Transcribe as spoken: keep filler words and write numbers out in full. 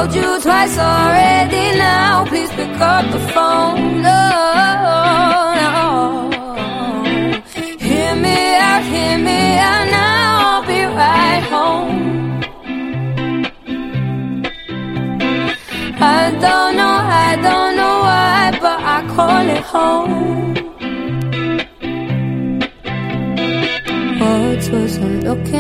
called you twice already now. Please pick up the phone. No, no. Hear me out, hear me out now. I'll be right home. I don't know, I don't know why, but I call it home. What was I'm looking